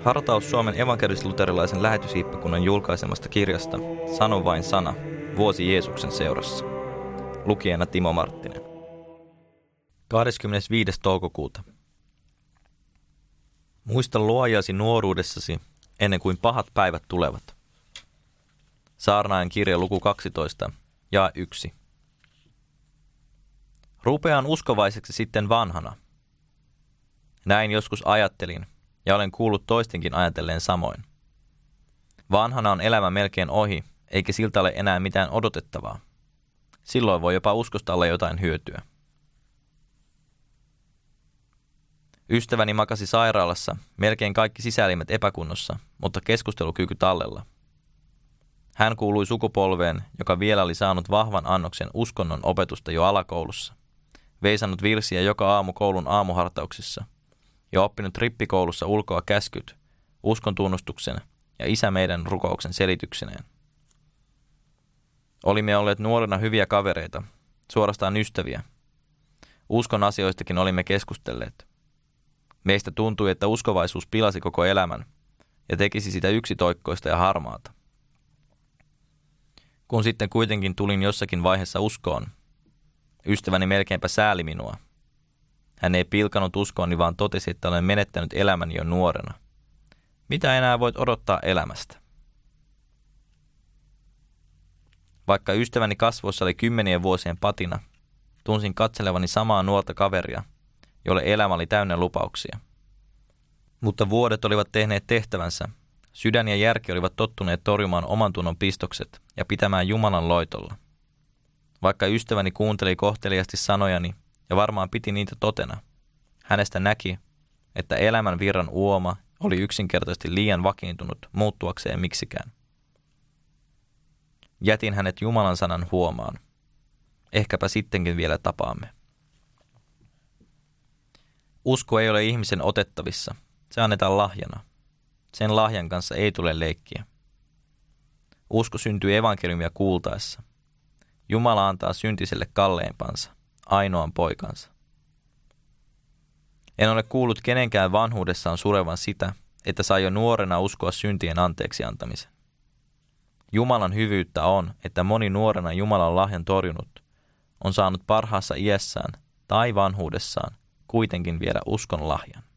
Hartaus Suomen evankelis-luterilaisen lähetyshiippakunnan julkaisemasta kirjasta Sano vain sana, vuosi Jeesuksen seurassa. Lukijana Timo Marttinen. 25. toukokuuta. Muista luojasi nuoruudessasi ennen kuin pahat päivät tulevat. Saarnaajan kirja luku 12, jae 1. Rupean uskovaiseksi sitten vanhana. Näin joskus ajattelin, ja olen kuullut toistenkin ajatelleen samoin. Vanhana on elämä melkein ohi, eikä siltä ole enää mitään odotettavaa. Silloin voi jopa uskosta olla jotain hyötyä. Ystäväni makasi sairaalassa, melkein kaikki sisäelimet epäkunnossa, mutta keskustelukyky tallella. Hän kuului sukupolveen, joka vielä oli saanut vahvan annoksen uskonnon opetusta jo alakoulussa, veisannut virsiä joka aamu koulun aamuhartauksissa ja oppinut rippikoulussa ulkoa käskyt, uskon tunnustuksen ja Isä meidän rukouksen selityksineen. Olimme olleet nuorena hyviä kavereita, suorastaan ystäviä. Uskon asioistakin olimme keskustelleet. Meistä tuntui, että uskovaisuus pilasi koko elämän ja tekisi sitä yksitoikkoista ja harmaata. Kun sitten kuitenkin tulin jossakin vaiheessa uskoon, ystäväni melkeinpä sääli minua. Hän ei pilkanut uskooni, vaan totesi, että olen menettänyt elämäni jo nuorena. Mitä enää voit odottaa elämästä? Vaikka ystäväni kasvoissa oli 10 vuosien patina, tunsin katselevani samaa nuorta kaveria, jolle elämä oli täynnä lupauksia. Mutta vuodet olivat tehneet tehtävänsä. Sydän ja järki olivat tottuneet torjumaan oman tunnon pistokset ja pitämään Jumalan loitolla. Vaikka ystäväni kuunteli kohteliasti sanojani ja varmaan piti niitä totena, hänestä näki, että elämän virran uoma oli yksinkertaisesti liian vakiintunut muuttuakseen miksikään. Jätin hänet Jumalan sanan huomaan. Ehkäpä sittenkin vielä tapaamme. Usko ei ole ihmisen otettavissa. Se annetaan lahjana. Sen lahjan kanssa ei tule leikkiä. Usko syntyy evankeliumia kuultaessa. Jumala antaa syntiselle kalleimpansa, ainoan poikansa. En ole kuullut kenenkään vanhuudessaan surevan sitä, että saa jo nuorena uskoa syntien anteeksi antamisen. Jumalan hyvyyttä on, että moni nuorena Jumalan lahjan torjunut on saanut parhaassa iässään tai vanhuudessaan kuitenkin vielä uskon lahjan.